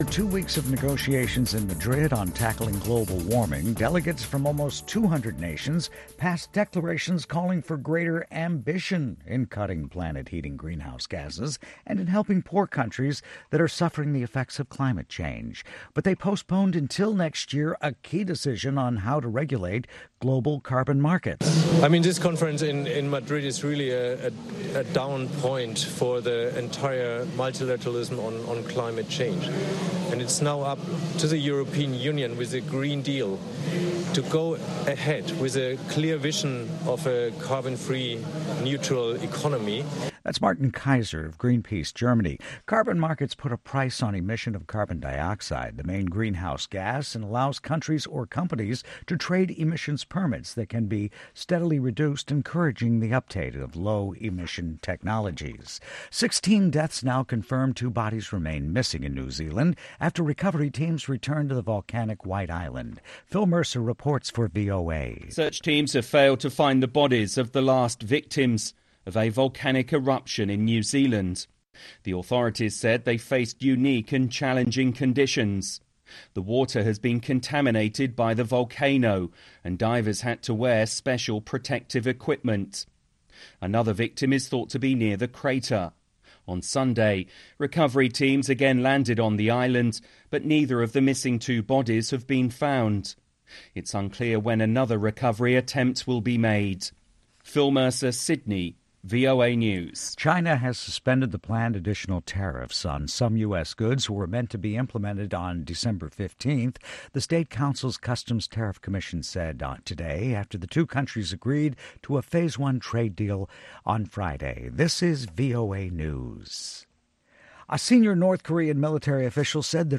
After 2 weeks of negotiations in Madrid on tackling global warming, delegates from almost 200 nations passed declarations calling for greater ambition in cutting planet-heating greenhouse gases and in helping poor countries that are suffering the effects of climate change. But they postponed until next year a key decision on how to regulate global carbon markets. I mean, this conference in Madrid is really a down point for the entire multilateralism on climate change. And it's now up to the European Union with a Green Deal to go ahead with a clear vision of a carbon-free, neutral economy. That's Martin Kaiser of Greenpeace Germany. Carbon markets put a price on emission of carbon dioxide, the main greenhouse gas, and allows countries or companies to trade emissions permits that can be steadily reduced, encouraging the uptake of low-emission technologies. 16 deaths now confirmed. 2 bodies remain missing in New Zealand after recovery teams return to the volcanic White Island. Phil Mercer reports for VOA. Search teams have failed to find the bodies of the last victims of a volcanic eruption in New Zealand. The authorities said they faced unique and challenging conditions. The water has been contaminated by the volcano, and divers had to wear special protective equipment. Another victim is thought to be near the crater. On Sunday, recovery teams again landed on the island, but neither of the missing 2 bodies have been found. It's unclear when another recovery attempt will be made. Phil Mercer, Sydney, VOA News. China has suspended the planned additional tariffs on some U.S. goods were meant to be implemented on December 15th. The State Council's Customs Tariff Commission said today after the 2 countries agreed to a Phase 1 trade deal on Friday. This is VOA News. A senior North Korean military official said that